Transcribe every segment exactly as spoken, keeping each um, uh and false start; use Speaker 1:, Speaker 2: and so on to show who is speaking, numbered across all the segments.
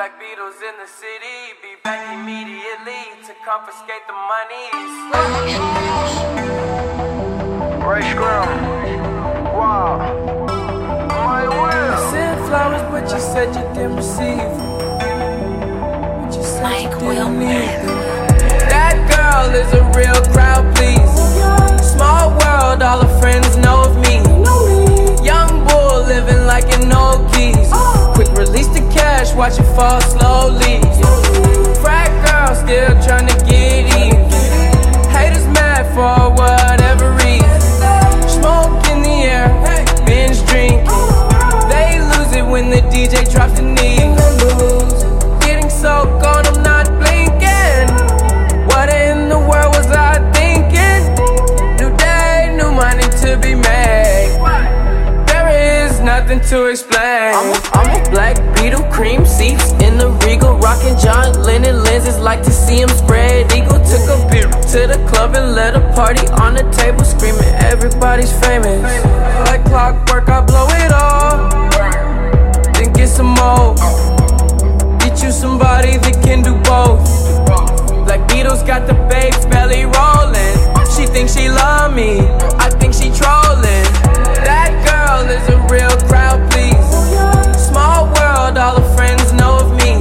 Speaker 1: Black Beatles in the city, be back immediately to confiscate the monies.
Speaker 2: Ray Scrum, wow, my will.
Speaker 1: I sent flowers, but you said you didn't receive. But you said
Speaker 3: Mike
Speaker 1: you didn't
Speaker 3: Wilmer.
Speaker 1: need them. That girl is a real crowd, please. Small world, all her friends know of me. Young bull living like an old keys. Quick release the cash, watch it fall slowly. Frat girl still trying to get even. Haters mad for whatever reason. Smoke in the air, binge drinking. They lose it when the D J drops the knee. Getting so gone, I'm not blinking. What in the world was I thinking? New day, new money to be made. There is nothing to explain. I'm a, I'm a black Beetle, cream seats in the Regal, rocking John Lennon lenses, like to see him spread eagle. Took a beer to the club and let a party on the table, screaming everybody's famous. Like clockwork, I blow it all, then get some more. Get you somebody that can do both. Black Beatles got the babes belly rolling. She thinks she love me, I think she trolling. That girl is a real crowd, please. Small world, all her friends know of me.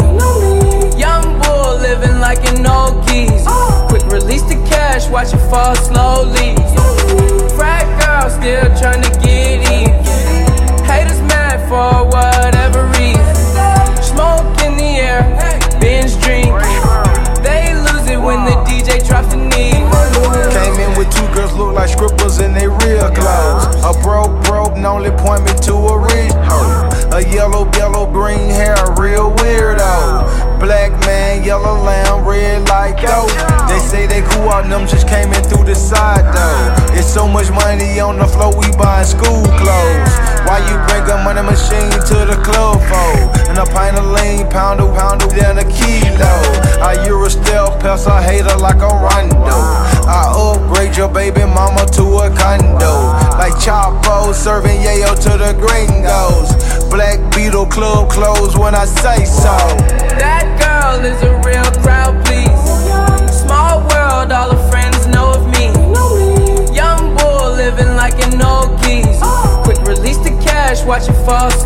Speaker 1: Young bull living like an old geese. Quick release the cash, watch it fall slowly. Frat girl still trying to get even. Haters mad for whatever reason. Smoke in the air, binge drinking. They lose it when the D J drops the knee.
Speaker 2: Came in with two girls look like scribbles in they real clothes. A broke broke and only point me to a rich hoe. A yellow yellow green hair, real weirdo. Black man, yellow lamb, red like dope. They say they cool out, them just came in through the side though. It's so much money on the floor, we buying school clothes. Why you bring a money machine to the club for? And a pint of lean, pound a pound down a kilo. I Euro style pest, I hate her like a rondo. I upgrade your baby mama to a condo. Like Chapo serving yayo to the gringos. Black Beetle club closed when I say so.
Speaker 1: That girl is a real crowd, please. Small world, all her friends know of me. Young bull living like an old geese. Quick release the cash, watch it fall